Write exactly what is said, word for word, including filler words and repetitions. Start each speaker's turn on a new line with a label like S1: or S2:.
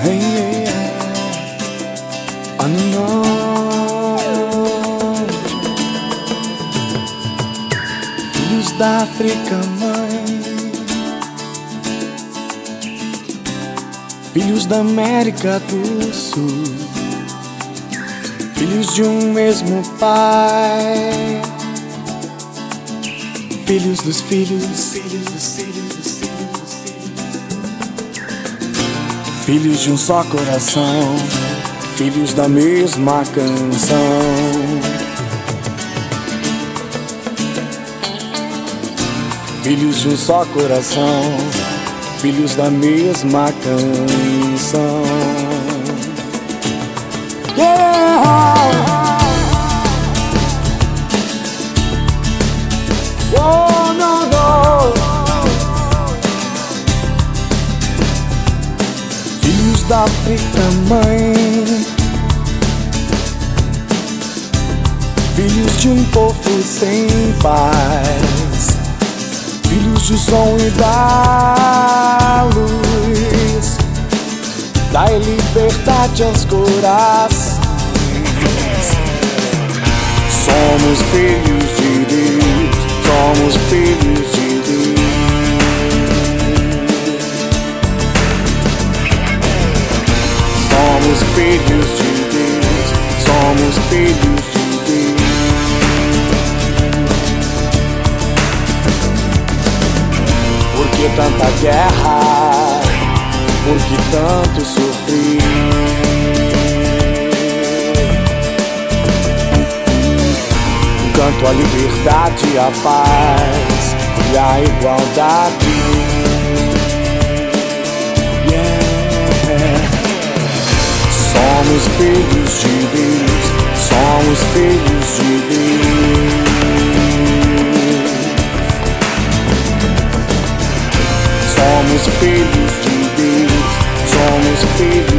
S1: Hey, hey, hey. Unknown. Filhos da África, mãe. Filhos da América do Sul. Filhos de um mesmo pai. Filhos dos filhos, filhos dos filhos, dos filhos, dos filhos. Filhos de um só coração. Filhos da mesma canção. Filhos de um só coração. Filhos da mesma canção. Yeah! Oh, no, no. Filhos da África, mãe. Filhos de um povo sem paz. Filhos do som e da luz. Dai liberdade aos corações. Somos filhos de Deus. Somos filhos de Deus. Somos filhos de Deus. Somos filhos de Deus. Por que tanta guerra? Por que tanto sofrer? Canto a liberdade, a paz e a igualdade. Yeah. Somos filhos de Deus. Somos filhos de Deus. Somos filhos de Deus. Somos filhos.